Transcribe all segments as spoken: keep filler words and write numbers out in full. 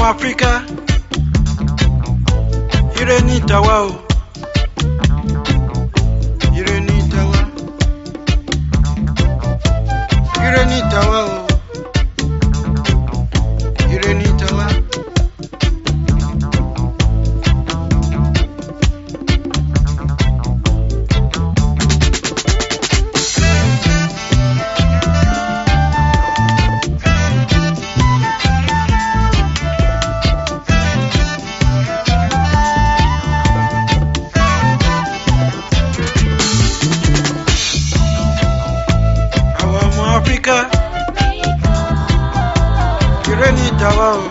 Áfíríkà ire ní tàwa o ire ní tàwa ire ní tàwa o ire ní tàwa. Áfíríkà ire ní tàwa o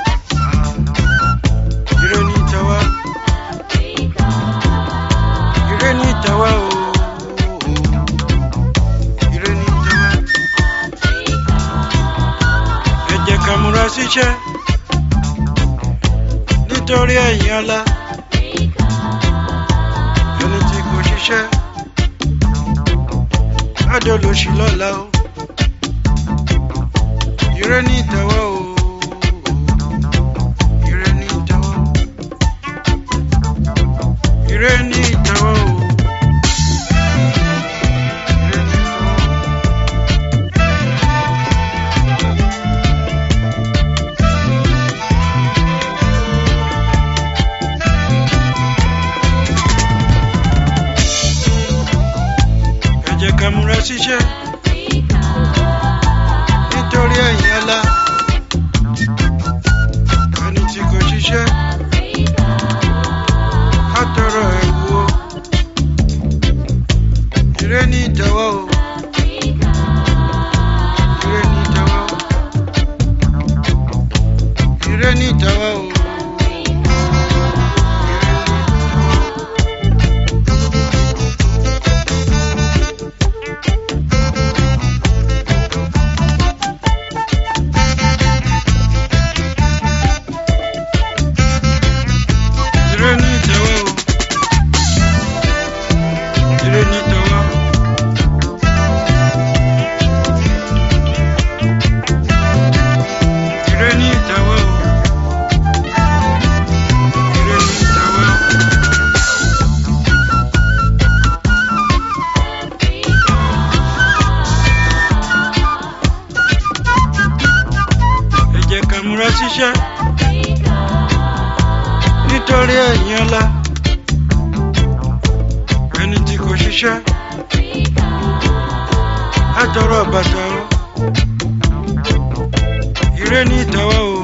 ire ní tàwa ire ní tàwa o ire ní tàwa. Ẹ jẹ́ ká múra síṣẹ́ nítorí ẹ̀yìn ọ̀la ẹni tí kò ṣiṣẹ́ á dolóṣì lọ́la o. Ire ní tàwa o ire ní tàwa ire ní tàwa o ire ní tàwa. Ẹ jẹ́ ká múra síṣẹ́ nítorí ẹ̀yìn ọ̀la ẹni tí kò ṣiṣẹ́ á tọrọ ẹ̀wù o. Ire ní tàwa o ire ní tàwa o ire ní tàwa o. Múra síṣẹ́ nítorí ẹ̀yìn ọ̀la ẹni tí kò ṣiṣẹ́ á tọrọ bàtà o. Ire ní tàwa o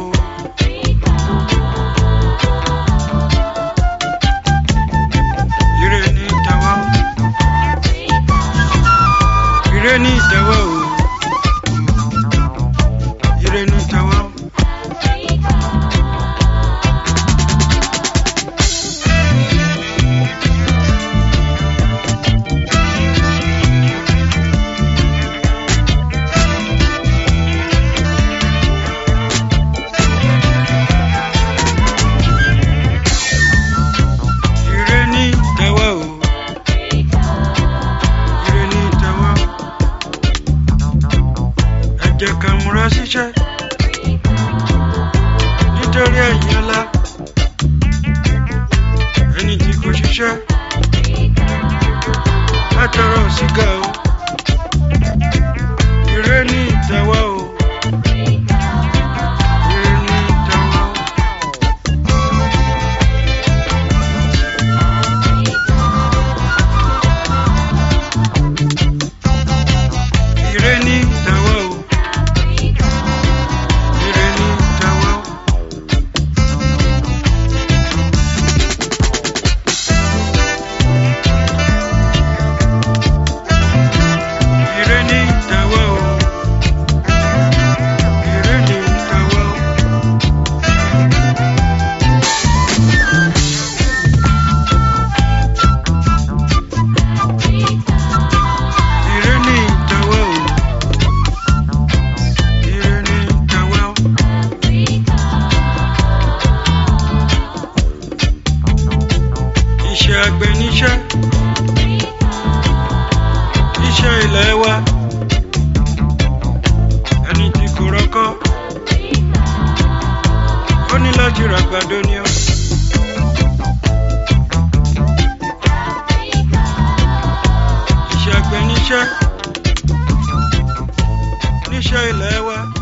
ire ní tàwa o ire ní tàwa o ire ní tàwa o. Ẹ jẹ́ ká múra síṣẹ́ nítorí ẹ̀yìn ọ̀la ẹni tí kò ṣiṣẹ́ á tọrọ sìgá o. Ire ní tàwa o ire ní tàwa o. Ire ní tàwa o ire ní tàwa o. Ire ní tàwa o ire ní tàwa o. Ire ní tàwa o ire ní tàwa o. Iṣẹ́ àgbẹ̀ níṣẹ́ iṣẹ́ ilẹ̀ wa ẹni tí kò rọ́kọ́ ó ní láti ràgbàdo ni ó. Iṣẹ́ àgbẹ̀ níṣẹ́ níṣẹ́ ilẹ̀ wa.